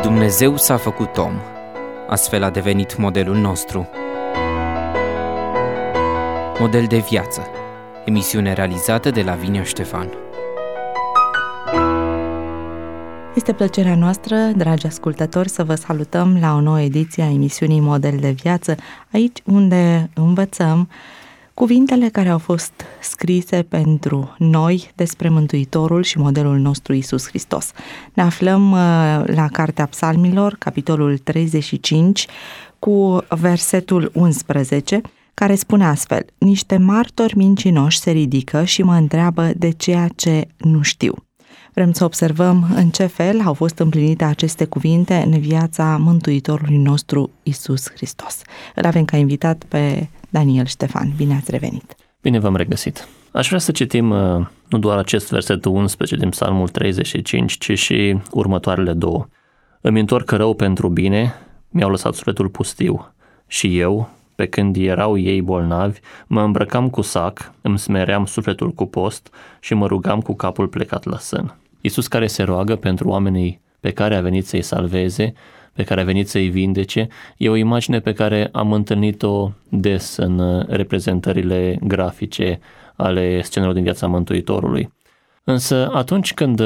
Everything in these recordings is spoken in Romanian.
Dumnezeu s-a făcut om, astfel a devenit modelul nostru. Model de viață, emisiune realizată de Lavinia Ștefan. Este plăcerea noastră, dragi ascultători, să vă salutăm la o nouă ediție a emisiunii Model de Viață, aici unde învățăm cuvintele care au fost scrise pentru noi despre Mântuitorul și modelul nostru Iisus Hristos. Ne aflăm la Cartea Psalmilor, capitolul 35, cu versetul 11, care spune astfel: niște martori mincinoși se ridică și mă întreabă de ceea ce nu știu. Vrem să observăm în ce fel au fost împlinite aceste cuvinte în viața Mântuitorului nostru Iisus Hristos. Îl avem ca invitat pe Daniel Ștefan. Bine ați revenit! Bine v-am regăsit! Aș vrea să citim nu doar acest versetul 11 din Psalmul 35, ci și următoarele două. Îmi întorc rău pentru bine, mi-au lăsat sufletul pustiu și eu, pe când erau ei bolnavi, mă îmbrăcam cu sac, îmi smeream sufletul cu post și mă rugam cu capul plecat la sân. Iisus care se roagă pentru oamenii pe care a venit să-i salveze, pe care a venit să-i vindece, e o imagine pe care am întâlnit-o des în reprezentările grafice ale scenelor din viața Mântuitorului. Însă atunci când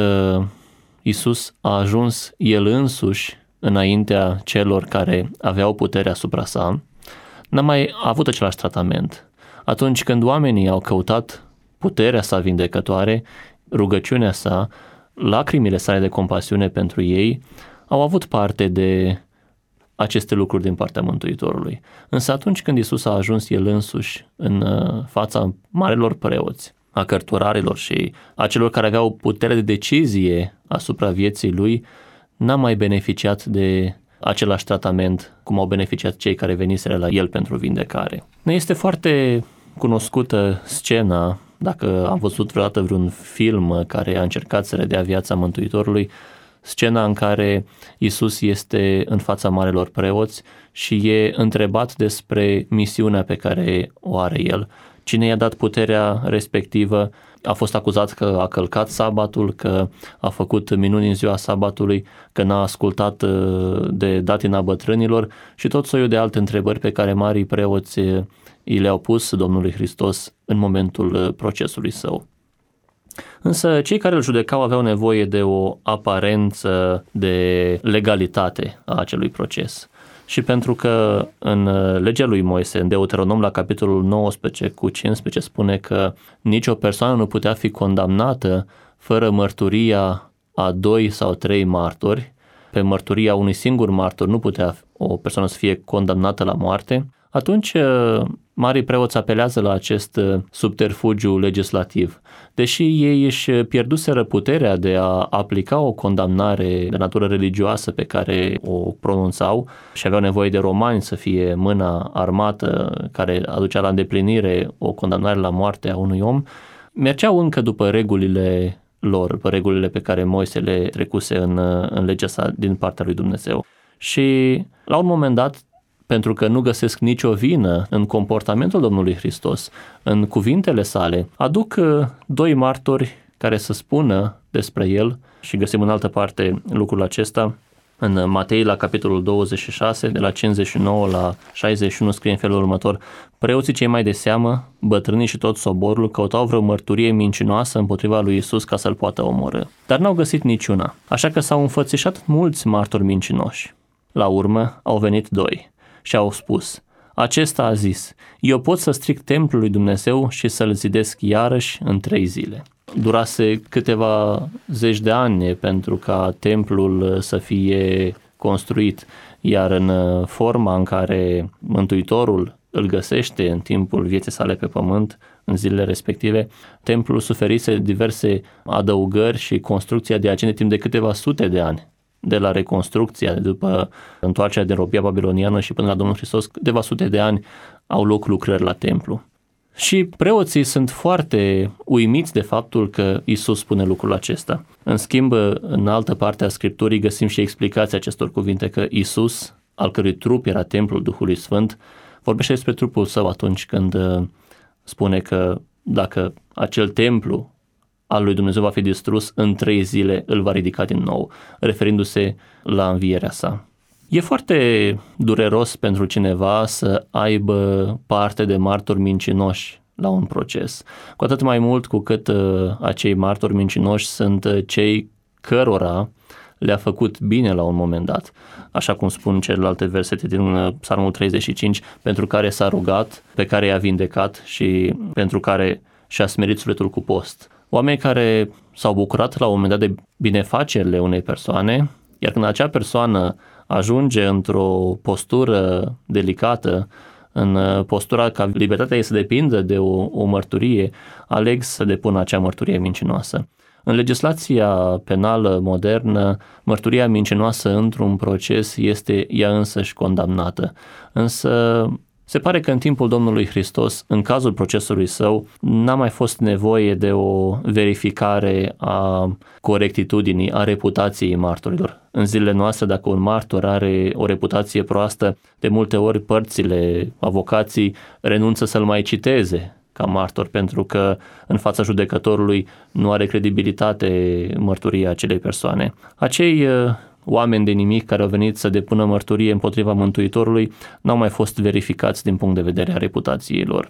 Iisus a ajuns El însuși înaintea celor care aveau putere asupra sa, n-a mai avut același tratament. Atunci când oamenii au căutat puterea sa vindecătoare, rugăciunea sa, lacrimile sale de compasiune pentru ei, au avut parte de aceste lucruri din partea Mântuitorului. Însă atunci când Iisus a ajuns El însuși în fața marilor preoți, a cărturarilor și a celor care aveau putere de decizie asupra vieții Lui, n-a mai beneficiat de același tratament cum au beneficiat cei care veniseră la El pentru vindecare. Ne este foarte cunoscută scena, dacă am văzut vreodată vreun film care a încercat să redea viața Mântuitorului, scena în care Iisus este în fața marilor preoți și e întrebat despre misiunea pe care o are El. Cine i-a dat puterea respectivă? A fost acuzat că a călcat sabatul, că a făcut minuni în ziua sabatului, că n-a ascultat de datina bătrânilor și tot soiul de alte întrebări pe care marii preoți i le-au pus Domnului Hristos în momentul procesului său. Însă cei care îl judecau aveau nevoie de o aparență de legalitate a acelui proces. Și pentru că în legea lui Moise, în Deuteronom la capitolul 19 cu 15 spune că nicio persoană nu putea fi condamnată fără mărturia a 2 sau 3 martori, pe mărturia unui singur martor nu putea o persoană să fie condamnată la moarte, atunci marii preoți apelează la acest subterfugiu legislativ. Deși ei își pierduseră puterea de a aplica o condamnare de natură religioasă pe care o pronunțau și aveau nevoie de romani să fie mâna armată care aducea la îndeplinire o condamnare la moarte a unui om, mergeau încă după regulile lor, după regulile pe care Moise le trecuse în legea sa din partea lui Dumnezeu. Și la un moment dat, pentru că nu găsesc nicio vină în comportamentul Domnului Hristos, în cuvintele sale, aduc 2 martori care să spună despre El și găsim în altă parte lucrul acesta. În Matei, la capitolul 26, de la 59 la 61, scrie în felul următor: preoții cei mai de seamă, bătrânii și tot soborul, căutau vreo mărturie mincinoasă împotriva lui Iisus ca să-L poată omorî. Dar n-au găsit niciuna, așa că s-au înfățișat mulți martori mincinoși. La urmă au venit 2 și au spus: acesta a zis, eu pot să stric templul lui Dumnezeu și să-l zidesc iarăși în 3 zile. Durase câteva zeci de ani pentru ca templul să fie construit, iar în forma în care Mântuitorul îl găsește în timpul vieții sale pe pământ, în zilele respective, templul suferise diverse adăugări și construcția de aceea timp de câteva sute de ani. De la reconstrucția, după întoarcerea din robia babiloniană și până la Domnul Hristos, câteva sute de ani au loc lucrări la templu. Și preoții sunt foarte uimiți de faptul că Iisus spune lucrul acesta. În schimb, în altă parte a Scripturii găsim și explicația acestor cuvinte, că Iisus, al cărui trup era templul Duhului Sfânt, vorbește despre trupul său atunci când spune că dacă acel templu al lui Dumnezeu va fi distrus, în 3 zile îl va ridica din nou, referindu-se la învierea sa. E foarte dureros pentru cineva să aibă parte de martori mincinoși la un proces, cu atât mai mult cu cât acei martori mincinoși sunt cei cărora le-a făcut bine la un moment dat, așa cum spun celelalte versete din Psalmul 35, pentru care s-a rugat, pe care i-a vindecat și pentru care și-a smerit sufletul cu post. Oameni care s-au bucurat la un moment dat de binefacerile unei persoane, iar când acea persoană ajunge într-o postură delicată, în postura ca libertatea ei să depindă de o mărturie, aleg să depună acea mărturie mincinoasă. În legislația penală modernă, mărturia mincinoasă într-un proces este ea însăși condamnată. Însă se pare că în timpul Domnului Hristos, în cazul procesului său, n-a mai fost nevoie de o verificare a corectitudinii, a reputației martorilor. În zilele noastre, dacă un martor are o reputație proastă, de multe ori părțile, avocații renunță să-l mai citeze ca martor, pentru că în fața judecătorului nu are credibilitate mărturia acelei persoane. Acei oameni de nimic care au venit să depună mărturie împotriva Mântuitorului n-au mai fost verificați din punct de vedere a reputației lor.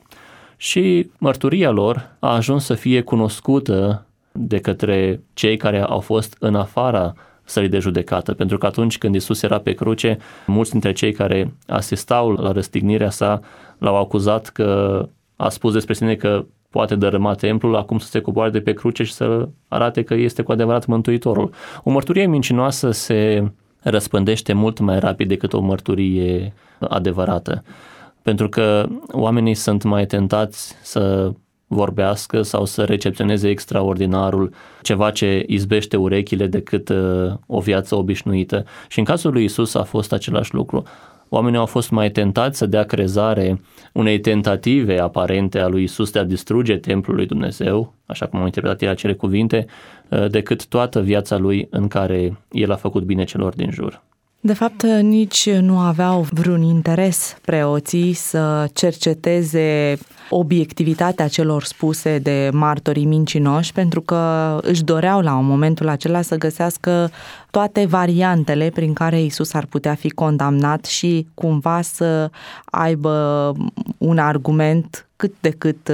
Și mărturia lor a ajuns să fie cunoscută de către cei care au fost în afara sălii de judecată, pentru că atunci când Iisus era pe cruce, mulți dintre cei care asistau la răstignirea sa l-au acuzat că a spus despre sine că poate dărâma templul, acum să se coboare de pe cruce și să arate că este cu adevărat Mântuitorul. O mărturie mincinoasă se răspândește mult mai rapid decât o mărturie adevărată, pentru că oamenii sunt mai tentați să vorbească sau să recepționeze extraordinarul, ceva ce izbește urechile, decât o viață obișnuită. Și în cazul lui Iisus a fost același lucru. Oamenii au fost mai tentați să dea crezare unei tentative aparente a lui Iisus de a distruge templul lui Dumnezeu, așa cum au interpretat el acele cuvinte, decât toată viața lui în care el a făcut bine celor din jur. De fapt, nici nu aveau vreun interes preoții să cerceteze obiectivitatea celor spuse de martorii mincinoși, pentru că își doreau la momentul acela să găsească toate variantele prin care Iisus ar putea fi condamnat și cumva să aibă un argument cât de cât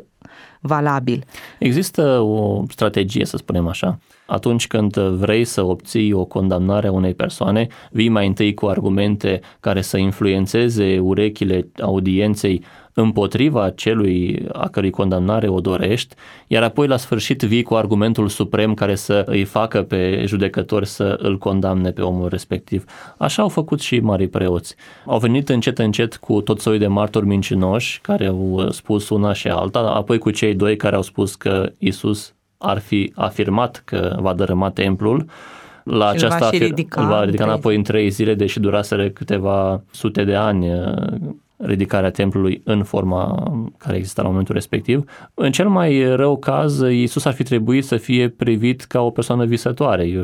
valabil. Există o strategie, să spunem așa. Atunci când vrei să obții o condamnare a unei persoane, vii mai întâi cu argumente care să influențeze urechile audienței împotriva celui a cărui condamnare o dorești, iar apoi la sfârșit vii cu argumentul suprem care să îi facă pe judecători să îl condamne pe omul respectiv. Așa au făcut și marii preoți. Au venit încet încet cu tot soiul de martori mincinoși care au spus una și alta, apoi cu cei 2 care au spus că Iisus ar fi afirmat că va dărâma templul. La aceasta îl va ridica înapoi în 3 zile, deși duraseră câteva sute de ani ridicarea templului în forma care exista la momentul respectiv. În cel mai rău caz, Iisus ar fi trebuit să fie privit ca o persoană visătoare,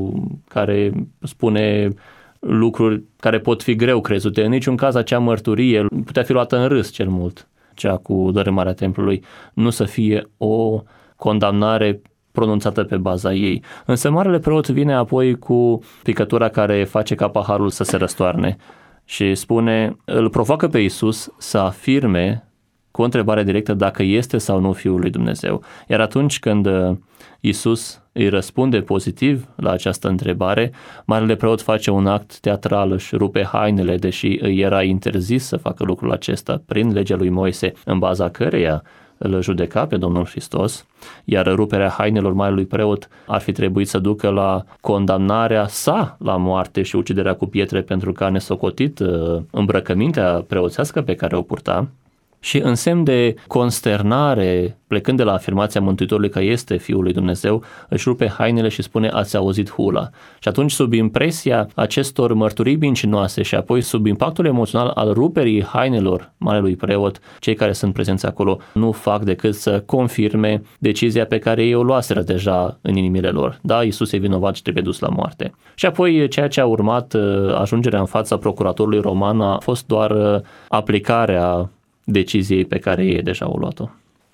care spune lucruri care pot fi greu crezute. În niciun caz acea mărturie putea fi luată în râs cel mult, cea cu dărâmarea templului, nu să fie o condamnare pronunțată pe baza ei. Însă marele preot vine apoi cu picătura care face ca paharul să se răstoarne și spune, îl provoacă pe Iisus să afirme cu o întrebare directă dacă este sau nu Fiul lui Dumnezeu. Iar atunci când Iisus îi răspunde pozitiv la această întrebare, marele preot face un act teatral, își rupe hainele, deși îi era interzis să facă lucrul acesta prin legea lui Moise, în baza căreia îl judeca pe Domnul Hristos, iar ruperea hainelor marelui preot ar fi trebuit să ducă la condamnarea sa la moarte și uciderea cu pietre pentru că a nesocotit îmbrăcămintea preoțească pe care o purta. Și în semn de consternare, plecând de la afirmația Mântuitorului că este Fiul lui Dumnezeu, își rupe hainele și spune, ați auzit hula. Și atunci, sub impresia acestor mărturii mincinoase și apoi sub impactul emoțional al ruperii hainelor marelui preot, cei care sunt prezenți acolo nu fac decât să confirme decizia pe care ei o luaseră deja în inimile lor. Da, Iisus e vinovat și trebuie dus la moarte. Și apoi ceea ce a urmat, ajungerea în fața procuratorului roman, a fost doar aplicarea deciziei pe care ei deja au luat-o.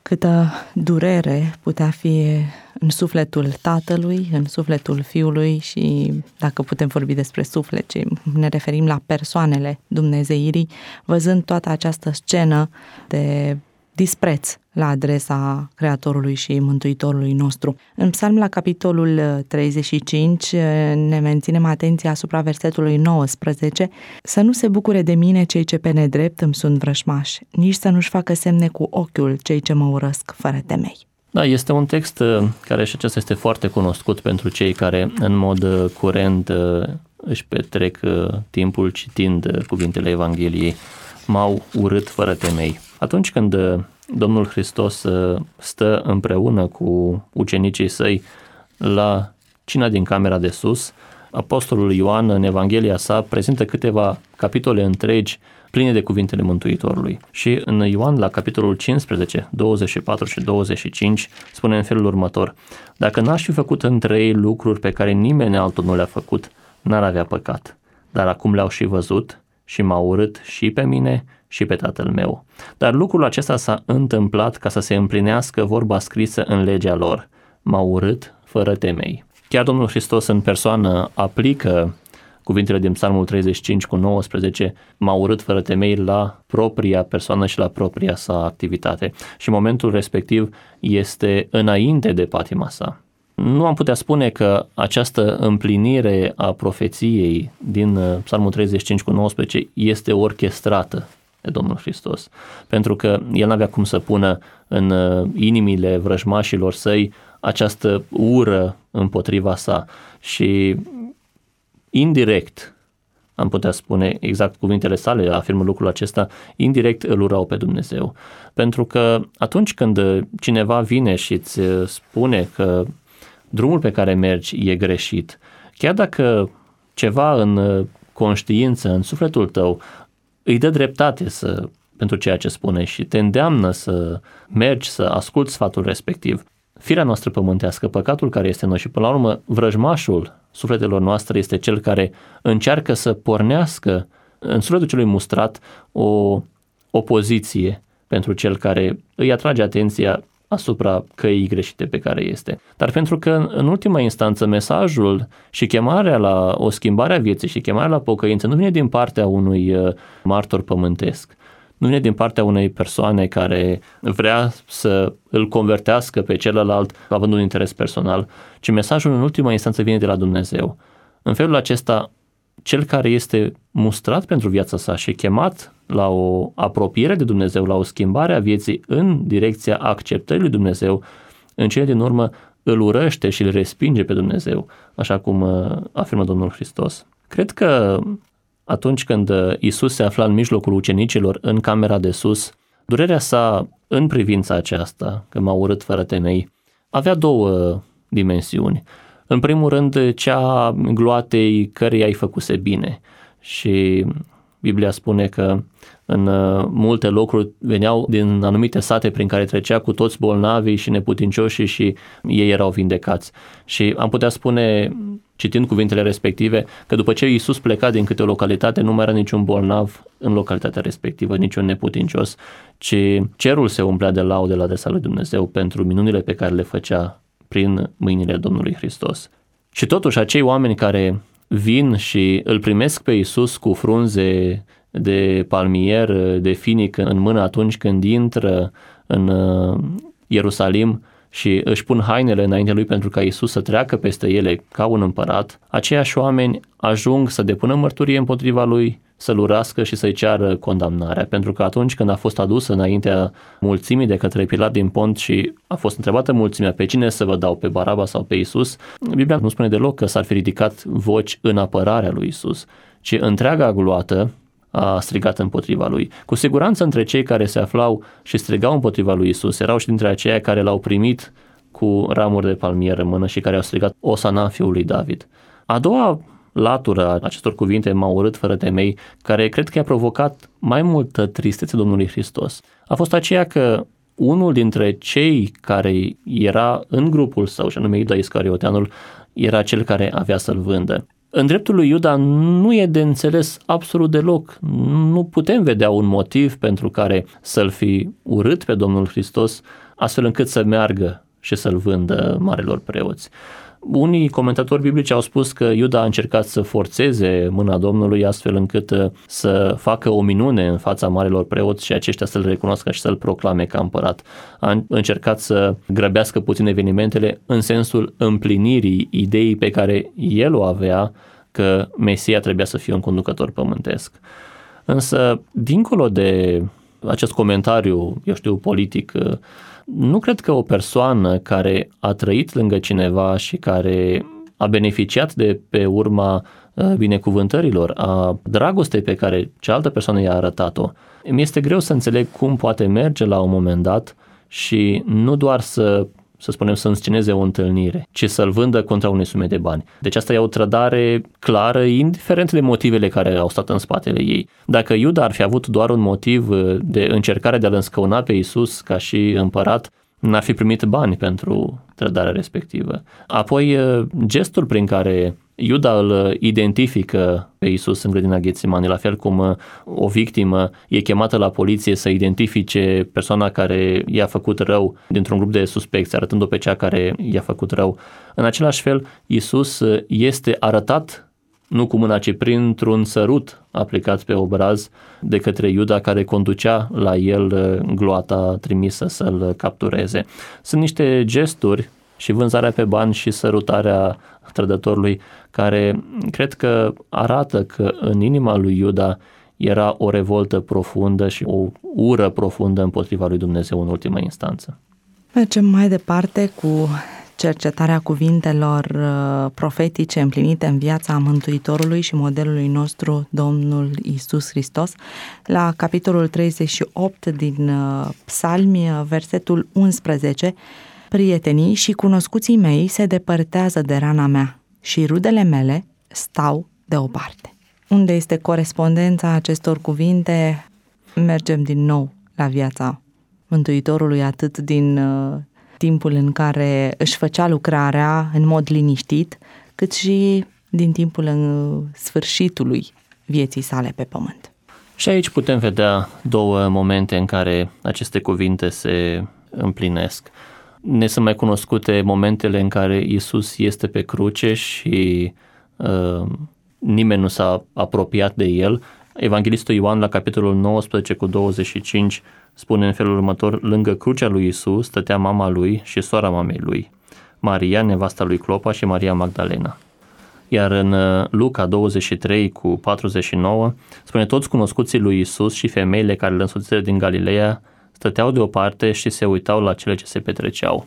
câtă durere putea fi în sufletul tatălui, în sufletul fiului și, dacă putem vorbi despre suflet, ne referim la persoanele dumnezeirii, văzând toată această scenă de dispreț la adresa Creatorului și Mântuitorului nostru. În Psalm, la capitolul 35, ne menținem atenția asupra versetului 19: să nu se bucure de mine cei ce pe nedrept îmi sunt vrăjmași, nici să nu-și facă semne cu ochiul cei ce mă urăsc fără temei. Da, este un text care și acesta este foarte cunoscut pentru cei care în mod curent își petrec timpul citind cuvintele Evangheliei. M-au urât fără temei. Atunci când Domnul Hristos stă împreună cu ucenicii săi la cina din camera de sus, apostolul Ioan în Evanghelia sa prezintă câteva capitole întregi pline de cuvintele Mântuitorului. Și în Ioan, la capitolul 15, 24 și 25, spune în felul următor: dacă n-aș fi făcut între ei lucruri pe care nimeni altul nu le-a făcut, n-ar avea păcat. Dar acum le-au și văzut și m-au urât și pe mine și pe Tatăl meu. Dar lucrul acesta s-a întâmplat ca să se împlinească vorba scrisă în legea lor: m-au urât fără temei. Chiar Domnul Hristos în persoană aplică cuvintele din Psalmul 35 cu 19, m-au urât fără temei, la propria persoană și la propria sa activitate. Și momentul respectiv este înainte de patima sa. Nu am putea spune că această împlinire a profeției din Psalmul 35 cu 19 este orchestrată de Domnul Hristos, pentru că El n-avea cum să pună în inimile vrăjmașilor săi această ură împotriva sa și indirect, am putea spune, exact cuvintele sale afirmă lucrul acesta, indirect îl urau pe Dumnezeu. Pentru că atunci când cineva vine și îți spune că drumul pe care mergi e greșit, chiar dacă ceva în conștiință, în sufletul tău, îi dă dreptate pentru ceea ce spune și te îndeamnă să mergi, să asculți sfatul respectiv, firea noastră pământească, păcatul care este în noi și până la urmă vrăjmașul sufletelor noastre este cel care încearcă să pornească în sufletul celui mustrat o opoziție pentru cel care îi atrage atenția asupra căii greșite pe care este. Dar pentru că în ultima instanță mesajul și chemarea la o schimbare a vieții și chemarea la pocăință nu vine din partea unui martor pământesc, nu vine din partea unei persoane care vrea să îl convertească pe celălalt având un interes personal, ci mesajul în ultima instanță vine de la Dumnezeu. În felul acesta, cel care este mustrat pentru viața sa și chemat la o apropiere de Dumnezeu, la o schimbare a vieții în direcția acceptării lui Dumnezeu, în cele din urmă îl urăște și îl respinge pe Dumnezeu, așa cum afirmă Domnul Hristos. Cred că atunci când Iisus se afla în mijlocul ucenicilor în camera de sus, durerea sa în privința aceasta, că m-a urât fără temei, avea două dimensiuni. În primul rând, cea gloatei căreia ai făcuse bine. Și Biblia spune că în multe locuri veneau din anumite sate prin care trecea cu toți bolnavii și neputincioșii și ei erau vindecați. Și am putea spune, citind cuvintele respective, că după ce Iisus pleca din câte o localitate, nu mai era niciun bolnav în localitatea respectivă, niciun neputincios, ci cerul se umplea de laude la adresa lui Dumnezeu pentru minunile pe care le făcea prin mâinile Domnului Hristos. Și totuși acei oameni care vin și îl primesc pe Iisus cu frunze de palmier, de finic în mână atunci când intră în Ierusalim și își pun hainele înainte lui pentru ca Iisus să treacă peste ele ca un împărat, aceiași oameni ajung să depună mărturie împotriva lui, să-l urască și să-i ceară condamnarea, pentru că atunci când a fost adus înaintea mulțimii de către Pilat din Pont și a fost întrebată mulțimea pe cine să vă dau, pe Baraba sau pe Iisus, Biblia nu spune deloc că s-ar fi ridicat voci în apărarea lui Iisus, ci întreaga gloată a strigat împotriva lui. Cu siguranță între cei care se aflau și strigau împotriva lui Iisus erau și dintre aceia care l-au primit cu ramuri de palmier în mână și care au strigat Osana fiului David. A doua latură a acestor cuvinte, m-au urât fără temei, care cred că i-a provocat mai multă tristețe Domnului Hristos, a fost aceea că unul dintre cei care era în grupul său, și anume Iuda Iscarioteanul, era cel care avea să-l vândă. În dreptul lui Iuda nu e de înțeles absolut deloc. Nu putem vedea un motiv pentru care să-l fi urât pe Domnul Hristos astfel încât să meargă și să-l vândă marilor preoți. Unii comentatori biblici au spus că Iuda a încercat să forțeze mâna Domnului astfel încât să facă o minune în fața marilor preoți și aceștia să-l recunoască și să-l proclame ca împărat. A încercat să grăbească puțin evenimentele în sensul împlinirii ideii pe care el o avea, că Mesia trebuia să fie un conducător pământesc. Însă, dincolo de acest comentariu, politic, nu cred că o persoană care a trăit lângă cineva și care a beneficiat de pe urma binecuvântărilor, a dragostei pe care cealaltă persoană i-a arătat-o, mi este greu să înțeleg cum poate merge la un moment dat și nu doar să spunem, să însceneze o întâlnire, ci să-l vândă contra unei sume de bani. Deci asta e o trădare clară, indiferent de motivele care au stat în spatele ei. Dacă Iuda ar fi avut doar un motiv de încercare de a-l înscăuna pe Iisus ca și împărat, n-ar fi primit bani pentru trădarea respectivă. Apoi, gestul prin care Iuda îl identifică pe Iisus în grădina Ghetsimani, la fel cum o victimă e chemată la poliție să identifice persoana care i-a făcut rău dintr-un grup de suspecți, arătând-o pe cea care i-a făcut rău. În același fel, Iisus este arătat nu cu mâna, ci printr-un sărut aplicat pe obraz de către Iuda, care conducea la el gloata trimisă să-l captureze. Sunt niște gesturi, și vânzarea pe bani și sărutarea trădătorului, care cred că arată că în inima lui Iuda era o revoltă profundă și o ură profundă împotriva lui Dumnezeu în ultima instanță. Mergem mai departe cu cercetarea cuvintelor profetice împlinite în viața Mântuitorului și modelului nostru, Domnul Iisus Hristos, la capitolul 38 din Psalmi, versetul 11, prietenii și cunoscuții mei se depărtează de rana mea și rudele mele stau deoparte. Unde este corespondența acestor cuvinte? Mergem din nou la viața Mântuitorului, atât din timpul în care își făcea lucrarea în mod liniștit, cât și din timpul sfârșitului vieții sale pe pământ. Și aici putem vedea două momente în care aceste cuvinte se împlinesc. Ne sunt mai cunoscute momentele în care Iisus este pe cruce și nimeni nu s-a apropiat de el. Evanghelistul Ioan, la capitolul 19 cu 25, spune în felul următor: lângă crucea lui Iisus stătea mama lui și sora mamei lui, Maria, nevasta lui Clopa, și Maria Magdalena. Iar în Luca 23 cu 49 spune: toți cunoscuții lui Iisus și femeile care îl însoțiseră din Galileea stăteau deoparte și se uitau la cele ce se petreceau.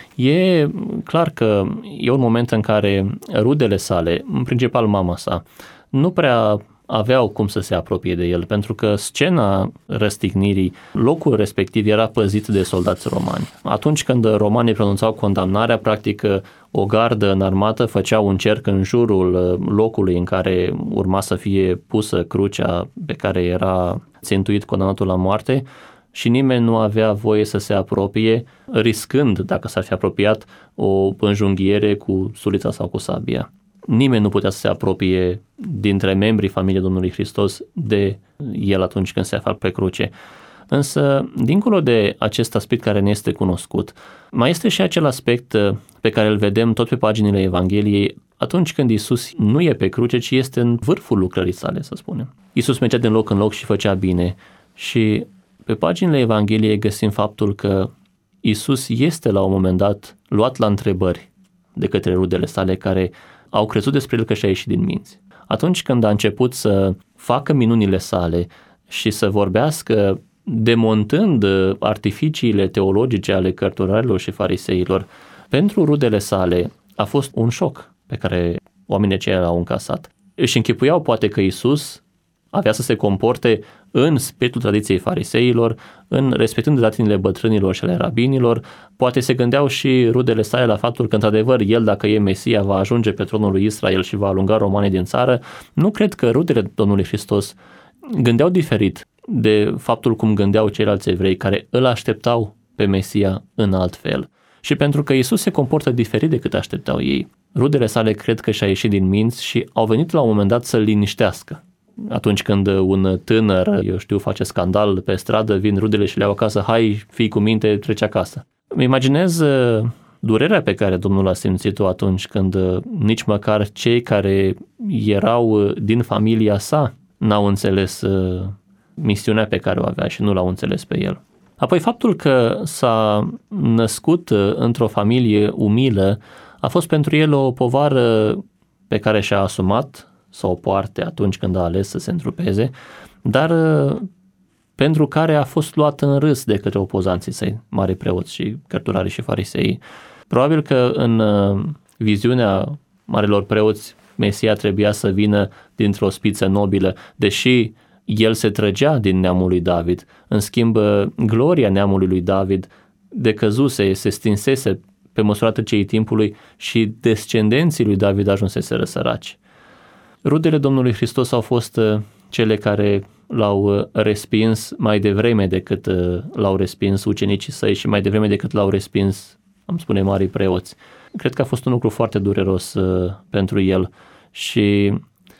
E clar că e un moment în care rudele sale, în principal mama sa, nu prea aveau cum să se apropie de el, pentru că scena răstignirii, locul respectiv era păzit de soldați romani. Atunci când romanii pronunțau condamnarea, practic o gardă înarmată făcea un cerc în jurul locului în care urma să fie pusă crucea pe care era țintuit condamnatul la moarte, și nimeni nu avea voie să se apropie, riscând, dacă s-ar fi apropiat, o înjunghiere cu sulița sau cu sabia. Nimeni nu putea să se apropie dintre membrii familiei Domnului Hristos de el atunci când se afla pe cruce. Însă, dincolo de acest aspect care ne este cunoscut, mai este și acel aspect pe care îl vedem tot pe paginile Evangheliei atunci când Iisus nu e pe cruce, ci este în vârful lucrării sale, să spunem. Iisus mergea din loc în loc și făcea bine, și pe paginile Evangheliei găsim faptul că Iisus este la un moment dat luat la întrebări de către rudele sale, care au crezut despre el că și-a ieșit din minți. Atunci când a început să facă minunile sale și să vorbească demontând artificiile teologice ale cărturarilor și fariseilor, pentru rudele sale a fost un șoc pe care oamenii aceia l-au încasat. Își închipuiau poate că Iisus avea să se comporte în spiritul tradiției fariseilor, respectând datinile bătrânilor și ale rabinilor. Poate se gândeau și rudele sale la faptul că, într-adevăr, el, dacă e Mesia, va ajunge pe tronul lui Israel și va alunga romanii din țară. Nu cred că rudele Domnului Hristos gândeau diferit de faptul cum gândeau ceilalți evrei, care îl așteptau pe Mesia în alt fel. Și pentru că Iisus se comportă diferit decât așteptau ei, rudele sale cred că și-a ieșit din minți și au venit la un moment dat să-l liniștească. Atunci când un tânăr, face scandal pe stradă, vin rudele și le iau acasă: hai, fii cu minte, trece acasă. Îmi imaginez durerea pe care Domnul a simțit-o atunci când nici măcar cei care erau din familia sa n-au înțeles misiunea pe care o avea și nu l-au înțeles pe el. Apoi faptul că s-a născut într-o familie umilă a fost pentru el o povară pe care și-a asumat să o poarte atunci când a ales să se întrupeze, dar pentru care a fost luat în râs de către opozanții săi, mari preoți și cărturarii și farisei. Probabil că în viziunea marilor preoți, Mesia trebuia să vină dintr-o spiță nobilă, deși el se trăgea din neamul lui David. În schimb, gloria neamului lui David decăzuse, se stinsese pe măsura trecerii timpului și descendenții lui David ajunseseră săraci. Rudele Domnului Hristos au fost cele care l-au respins mai devreme decât l-au respins ucenicii săi și mai devreme decât l-au respins, am spune, marii preoți. Cred că a fost un lucru foarte dureros pentru el și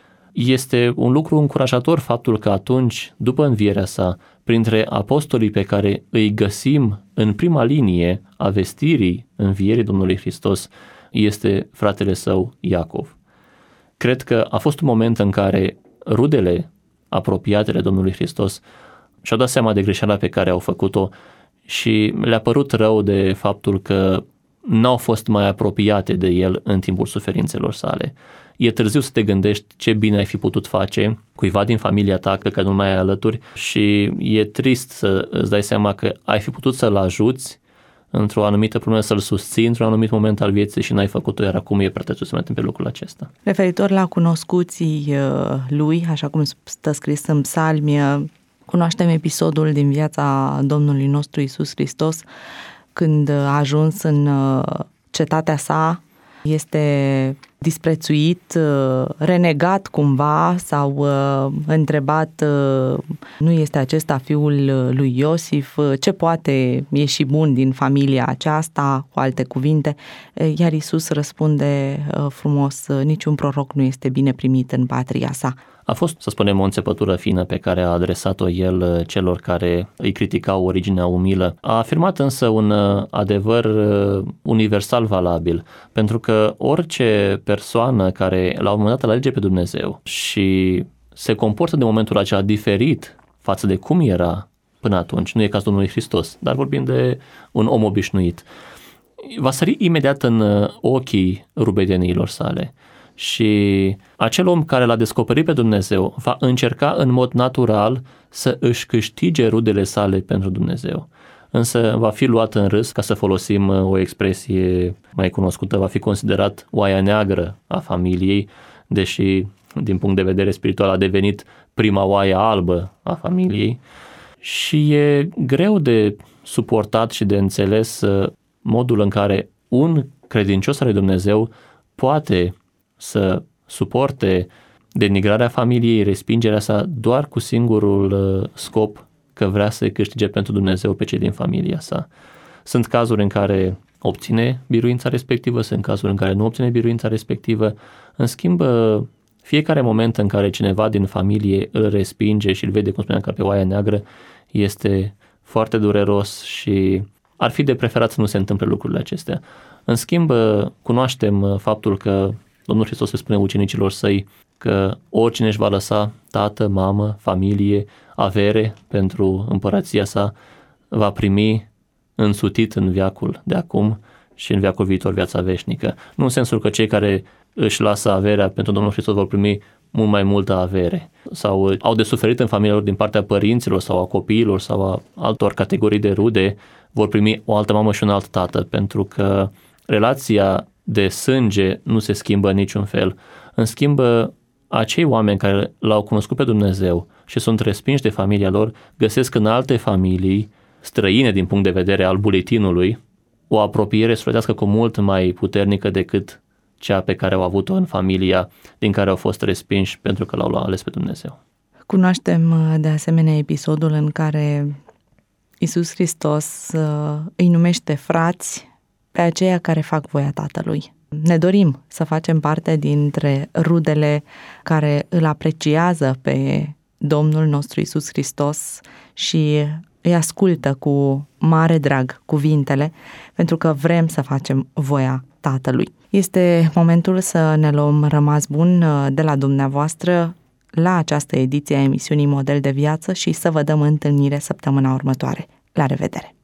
este un lucru încurajator faptul că atunci, după învierea sa, printre apostolii pe care îi găsim în prima linie a vestirii învierii Domnului Hristos, este fratele său Iacov. Cred că a fost un moment în care rudele apropiatele Domnului Hristos și-au dat seama de greșeala pe care au făcut-o și le-a părut rău de faptul că n-au fost mai apropiate de el în timpul suferințelor sale. E târziu să te gândești ce bine ai fi putut face cuiva din familia ta că nu mai ai alături și e trist să îți dai seama că ai fi putut să-l ajuți într-o anumită problemă, să-l susții într-un anumit moment al vieții și n-ai făcut-o, iar acum e prea târziu să mai întâmple lucrul acesta. Referitor la cunoscuții lui, așa cum stă scris în psalmi, cunoaștem episodul din viața Domnului nostru Iisus Hristos, când a ajuns în cetatea sa, este disprețuit, renegat cumva sau întrebat, nu este acesta fiul lui Iosif, ce poate ieși bun din familia aceasta, cu alte cuvinte, iar Iisus răspunde frumos, niciun proroc nu este bine primit în patria sa. A fost, să spunem, o înțepătură fină pe care a adresat-o el celor care îi criticau originea umilă. A afirmat însă un adevăr universal valabil, pentru că orice persoană care la un moment dat îl alege pe Dumnezeu și se comportă de momentul acela diferit față de cum era până atunci, nu e cazul Domnului Hristos, dar vorbim de un om obișnuit, va sări imediat în ochii rubedeniilor sale. Și acel om care l-a descoperit pe Dumnezeu va încerca în mod natural să își câștige rudele sale pentru Dumnezeu. Însă va fi luat în râs, ca să folosim o expresie mai cunoscută, va fi considerat oaia neagră a familiei, deși din punct de vedere spiritual a devenit prima oaie albă a familiei. Și e greu de suportat și de înțeles modul în care un credincios al lui Dumnezeu poate să suporte denigrarea familiei, respingerea sa, doar cu singurul scop că vrea să câștige pentru Dumnezeu pe cei din familia sa. Sunt cazuri în care obține biruința respectivă, sunt cazuri în care nu obține biruința respectivă. În schimb, fiecare moment în care cineva din familie îl respinge și îl vede, cum spuneam, ca pe oaia neagră, este foarte dureros și ar fi de preferat să nu se întâmple lucrurile acestea. În schimb, cunoaștem faptul că Domnul Hristos le spune ucenicilor săi că oricine își va lăsa tată, mamă, familie, avere pentru împărăția sa, va primi însutit în veacul de acum și în veacul viitor viața veșnică. Nu în sensul că cei care își lasă averea pentru Domnul Hristos vor primi mult mai multă avere sau au de suferit în familia lor din partea părinților sau a copiilor sau a altor categorii de rude, vor primi o altă mamă și un alt tată, pentru că relația de sânge nu se schimbă în niciun fel. În schimb, acei oameni care l-au cunoscut pe Dumnezeu și sunt respinși de familia lor, găsesc în alte familii străine din punct de vedere al buletinului o apropiere sufletească cu mult mai puternică decât cea pe care au avut-o în familia din care au fost respinși pentru că l-au ales pe Dumnezeu. Cunoaștem de asemenea episodul în care Iisus Hristos îi numește frați pe aceia care fac voia Tatălui. Ne dorim să facem parte dintre rudele care îl apreciază pe Domnul nostru Iisus Hristos și îi ascultă cu mare drag cuvintele, pentru că vrem să facem voia Tatălui. Este momentul să ne luăm rămas bun de la dumneavoastră la această ediție a emisiunii Model de Viață și să vă dăm întâlnire săptămâna următoare. La revedere!